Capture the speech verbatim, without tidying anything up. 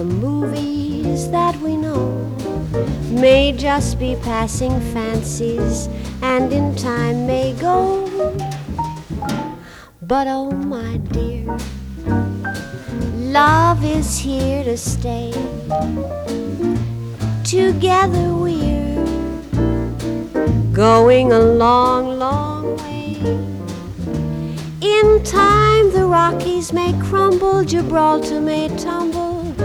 the movies that we know may just be passing fancies, and in time may go. But oh my dear, love is here to stay. Together we're going a long, long way. In time the Rockies may crumble, Gibraltar may tumble,